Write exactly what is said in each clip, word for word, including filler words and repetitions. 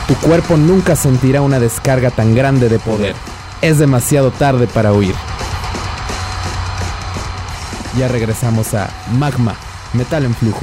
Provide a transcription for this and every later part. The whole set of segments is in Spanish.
Tu cuerpo nunca sentirá una descarga tan grande de poder. Es demasiado tarde para huir. Ya regresamos a Magma, Metal en Flujo.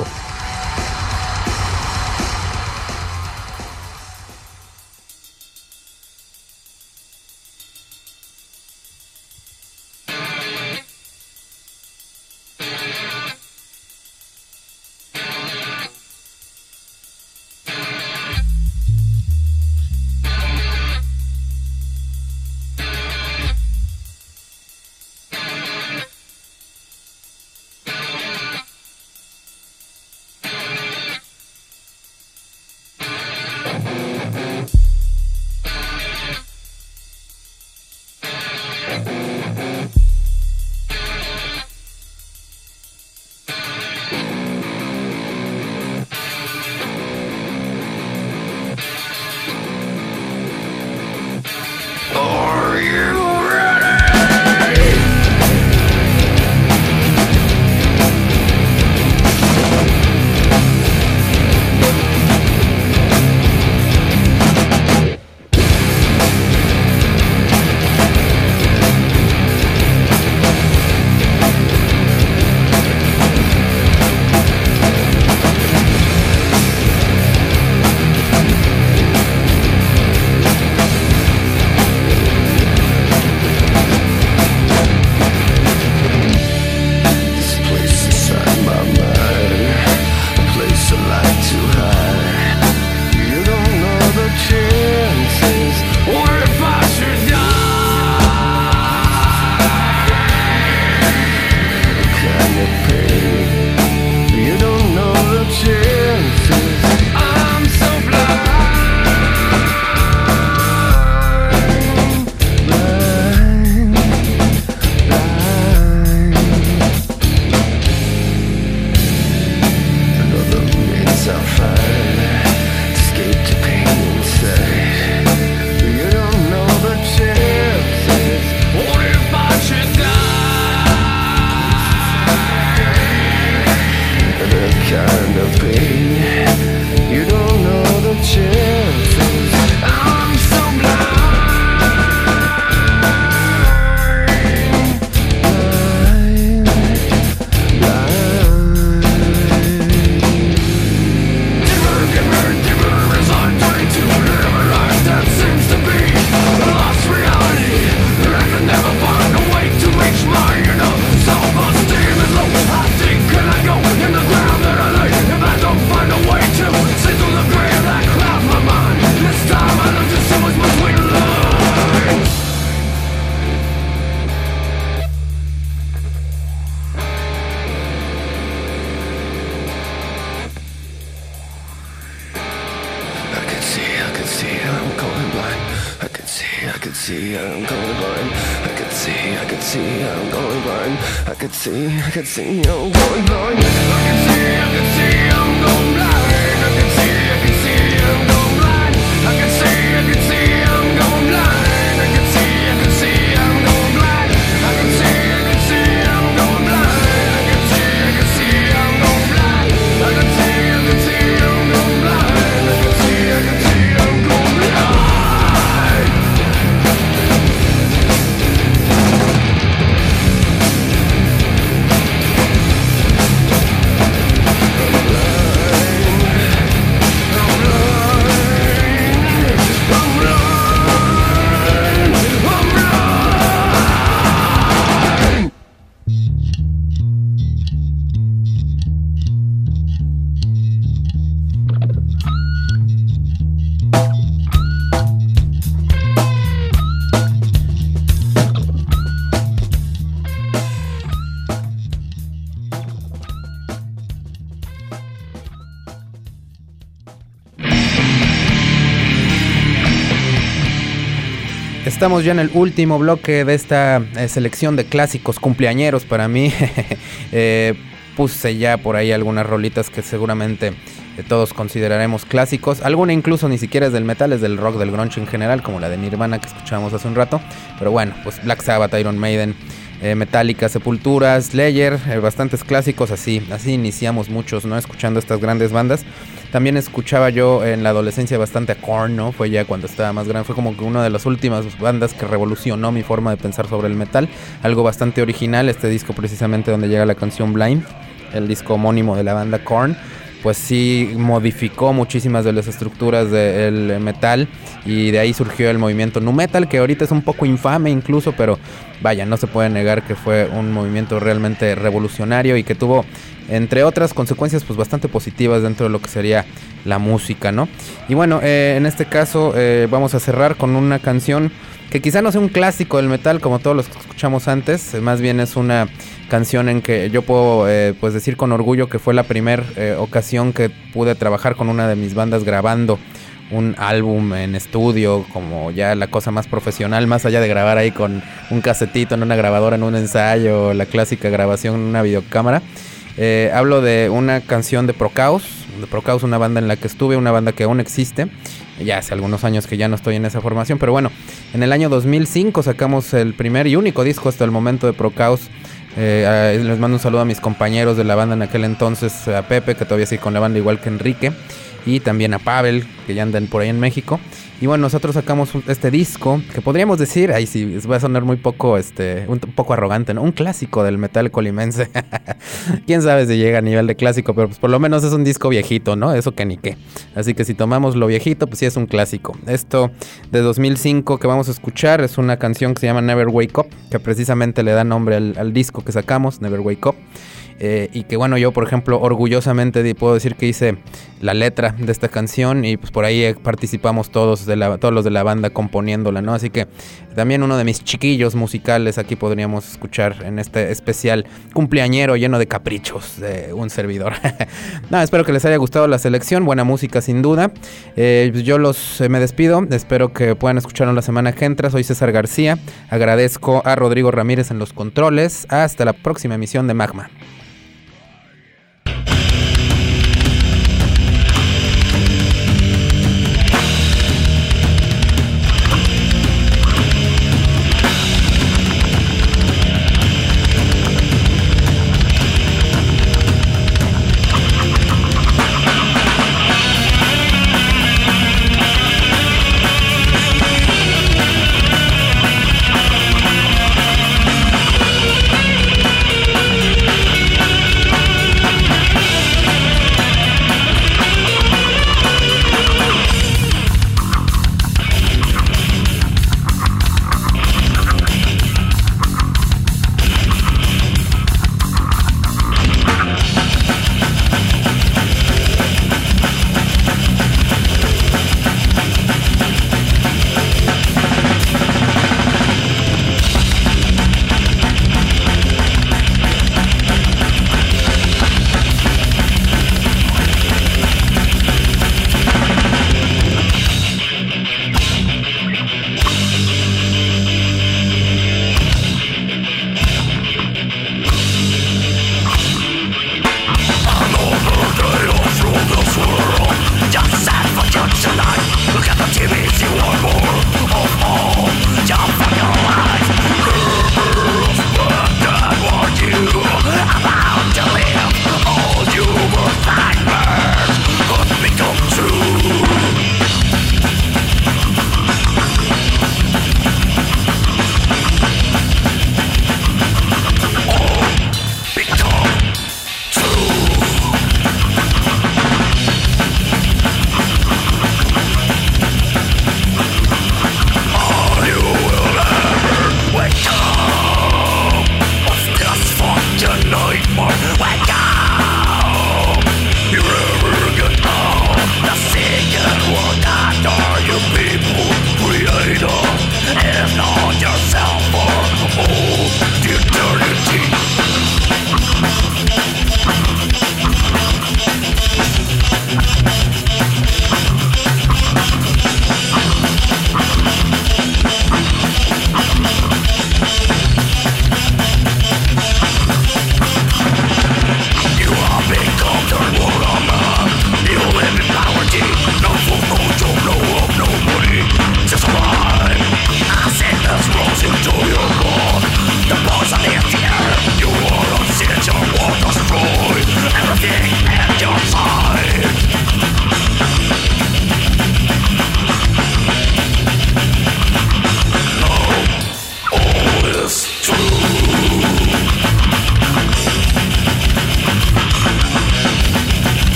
Estamos ya en el último bloque de esta eh, selección de clásicos cumpleañeros para mí. eh, puse ya por ahí algunas rolitas que seguramente eh, todos consideraremos clásicos. Alguna incluso ni siquiera es del metal, es del rock, del grunge en general, como la de Nirvana que escuchábamos hace un rato. Pero bueno, pues Black Sabbath, Iron Maiden, eh, Metallica, Sepultura, Slayer, eh, bastantes clásicos. Así, así iniciamos muchos, ¿no? Escuchando estas grandes bandas. También escuchaba yo en la adolescencia bastante a Korn, ¿no? Fue ya cuando estaba más grande, fue como que una de las últimas bandas que revolucionó mi forma de pensar sobre el metal. Algo bastante original, este disco precisamente donde llega la canción Blind, el disco homónimo de la banda Korn. Pues sí modificó muchísimas de las estructuras del metal y de ahí surgió el movimiento nu metal, que ahorita es un poco infame incluso, pero vaya, no se puede negar que fue un movimiento realmente revolucionario y que tuvo, entre otras consecuencias, pues bastante positivas dentro de lo que sería la música, ¿no? Y bueno, eh, en este caso eh, vamos a cerrar con una canción que quizá no sea un clásico del metal como todos los que escuchamos antes, más bien es una canción en que yo puedo eh, pues decir con orgullo que fue la primera eh, ocasión que pude trabajar con una de mis bandas grabando un álbum en estudio, como ya la cosa más profesional, más allá de grabar ahí con un casetito en una grabadora, en un ensayo, la clásica grabación en una videocámara. Eh, hablo de una canción de Procaus, de Procaus, una banda en la que estuve, una banda que aún existe. Ya hace algunos años que ya no estoy en esa formación, pero bueno, en el año dos mil cinco sacamos el primer y único disco hasta el momento de Procaus. Eh, les mando un saludo a mis compañeros de la banda en aquel entonces, a Pepe, que todavía sigue con la banda igual que Enrique, y también a Pavel, que ya andan por ahí en México. Y bueno, nosotros sacamos un, este disco, que podríamos decir, ahí sí, va a sonar muy poco, este, un, un poco arrogante, ¿no? Un clásico del metal colimense. Quién sabe si llega a nivel de clásico, pero pues por lo menos es un disco viejito, ¿no? Eso que ni qué. Así que si tomamos lo viejito, pues sí es un clásico. Esto de dos mil cinco que vamos a escuchar es una canción que se llama Never Wake Up, que precisamente le da nombre al, al disco que sacamos, Never Wake Up. Eh, y que bueno, yo por ejemplo orgullosamente puedo decir que hice la letra de esta canción y pues por ahí participamos todos de la, todos los de la banda componiéndola, ¿no? Así que también uno de mis chiquillos musicales aquí podríamos escuchar en este especial cumpleañero lleno de caprichos de un servidor. No, espero que les haya gustado la selección, buena música sin duda. Eh, yo los eh, me despido, espero que puedan escucharnos la semana que entra. Soy César García, agradezco a Rodrigo Ramírez en los controles. Hasta la próxima emisión de Magma.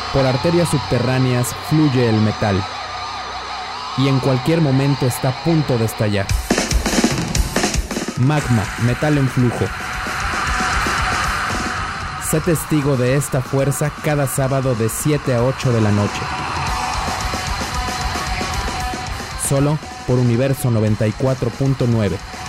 Por arterias subterráneas fluye el metal y en cualquier momento está a punto de estallar. Magma, metal en flujo. Sé testigo de esta fuerza cada sábado de siete a ocho de la noche. Solo por Universo noventa y cuatro punto nueve.